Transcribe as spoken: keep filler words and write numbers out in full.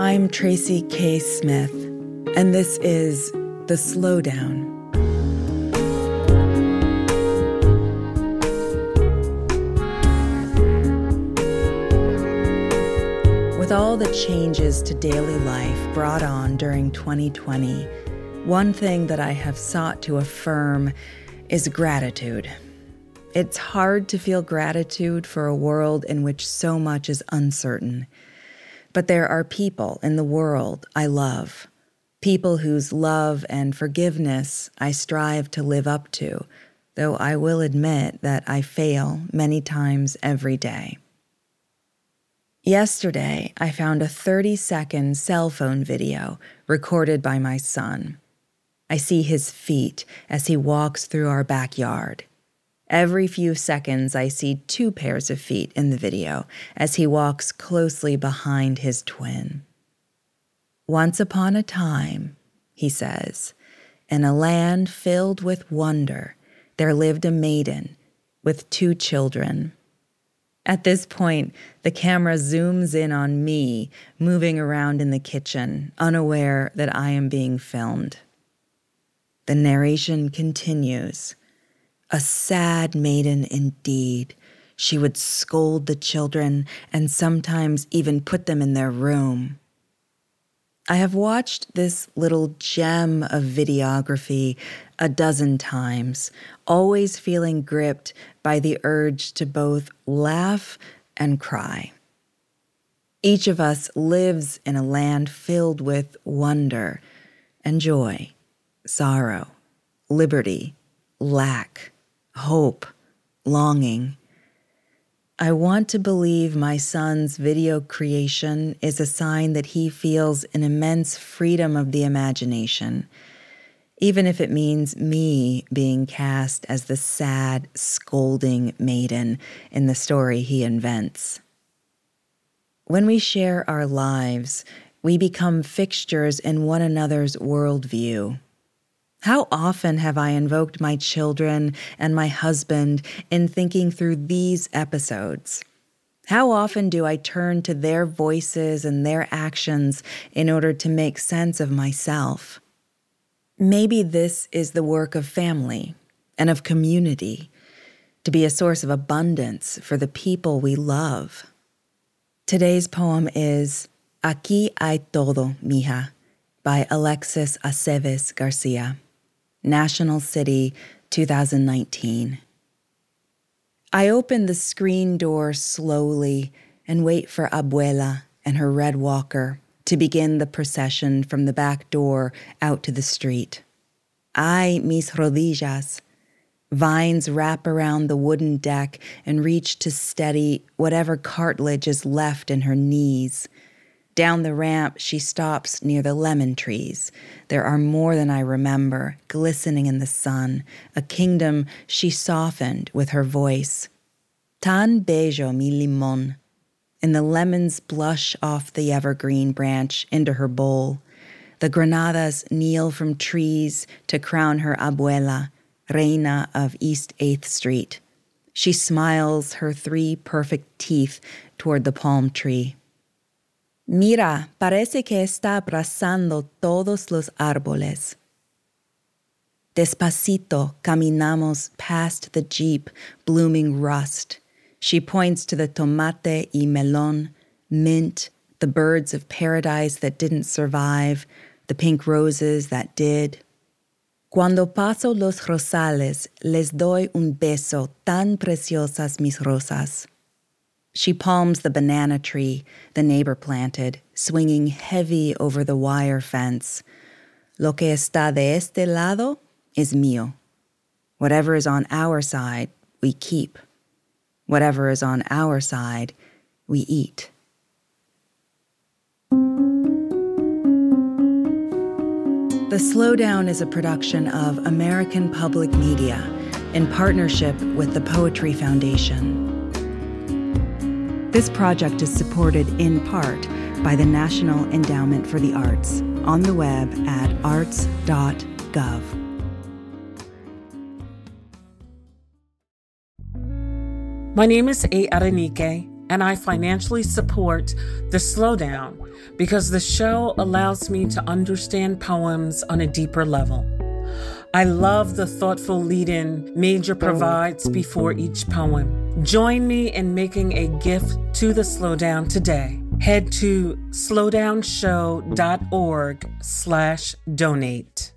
I'm Tracy K. Smith, and this is The Slowdown. With all the changes to daily life brought on during twenty twenty, one thing that I have sought to affirm is gratitude. It's hard to feel gratitude for a world in which so much is uncertain. But there are people in the world I love, people whose love and forgiveness I strive to live up to, though I will admit that I fail many times every day. Yesterday, I found a thirty-second cell phone video recorded by my son. I see his feet as he walks through our backyard. Every few seconds, I see two pairs of feet in the video as he walks closely behind his twin. Once upon a time, he says, in a land filled with wonder, there lived a maiden with two children. At this point, the camera zooms in on me, moving around in the kitchen, unaware that I am being filmed. The narration continues. A sad maiden indeed. She would scold the children and sometimes even put them in their room. I have watched this little gem of videography a dozen times, always feeling gripped by the urge to both laugh and cry. Each of us lives in a land filled with wonder and joy, sorrow, liberty, lack, hope, longing. I want to believe my son's video creation is a sign that he feels an immense freedom of the imagination, even if it means me being cast as the sad, scolding maiden in the story he invents. When we share our lives, we become fixtures in one another's worldview. How often have I invoked my children and my husband in thinking through these episodes? How often do I turn to their voices and their actions in order to make sense of myself? Maybe this is the work of family and of community, to be a source of abundance for the people we love. Today's poem is Aquí hay todo, mija, by Alexis Aceves Garcia. National City, two thousand nineteen. I open the screen door slowly and wait for Abuela and her red walker to begin the procession from the back door out to the street. Ay, mis rodillas. Vines wrap around the wooden deck and reach to steady whatever cartilage is left in her knees. Down the ramp, she stops near the lemon trees. There are more than I remember, glistening in the sun, a kingdom she softened with her voice. Tan bello mi limón. And the lemons blush off the evergreen branch into her bowl. The granadas kneel from trees to crown her abuela, reina of East eighth Street. She smiles her three perfect teeth toward the palm tree. Mira, parece que está abrazando todos los árboles. Despacito caminamos past the jeep, blooming rust. She points to the tomate y melón, mint, the birds of paradise that didn't survive, the pink roses that did. Cuando paso los rosales, les doy un beso, tan preciosas mis rosas. She palms the banana tree the neighbor planted, swinging heavy over the wire fence. Lo que está de este lado is mío. Whatever is on our side, we keep. Whatever is on our side, we eat. The Slowdown is a production of American Public Media in partnership with the Poetry Foundation. This project is supported in part by the National Endowment for the Arts on the web at arts dot gov. My name is A. Aranike, and I financially support The Slowdown because the show allows me to understand poems on a deeper level. I love the thoughtful lead-in Major provides before each poem. Join me in making a gift to The Slowdown today. Head to slowdownshow.org slash donate.